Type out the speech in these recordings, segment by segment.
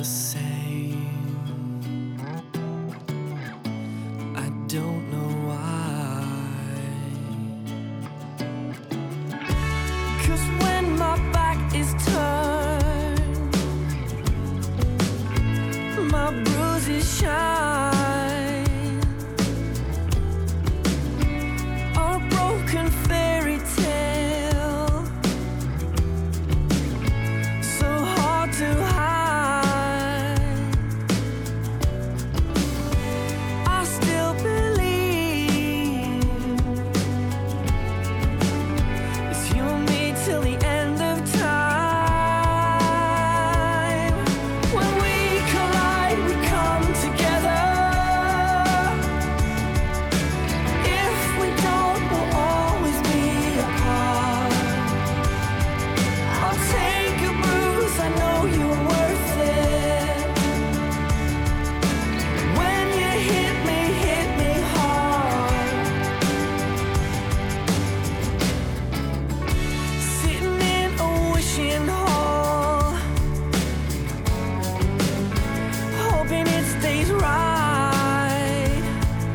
the same. I don't know why. 'Cause when my back is turned, my bruises shine, are a broken fairy tale, so hard to hide. I still believe it's you and me till the end of time. When we collide, we come together. If we don't, we'll always be apart. I'll take a bruise, I know you're worth it. When you hit me hard. Sitting in a wishing hall, hoping it stays right.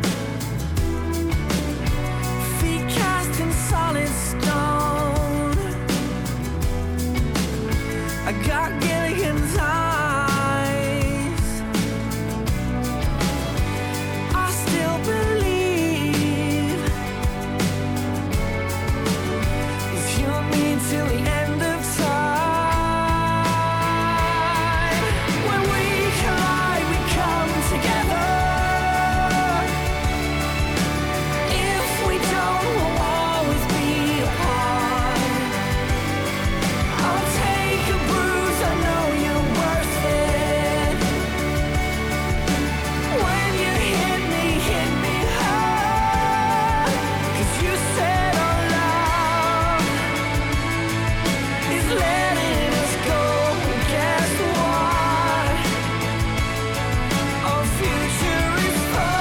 Feet cast in solid stone, I got Gilligan's eyes. I still believe it's you and me till the end of time. When we collide, we come together. If we don't, we'll always be apart. I'll take a bruise, I know you're worth it. When you hit me hard. 'Cause you said our love is letting us go. Guess what? Our future is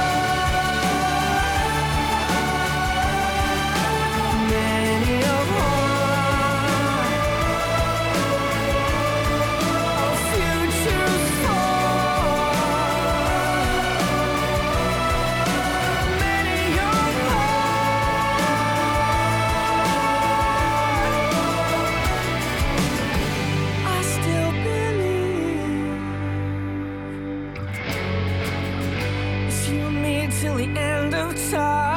far. Many of our future's far. Many of I still believe it's you and me till the end of time.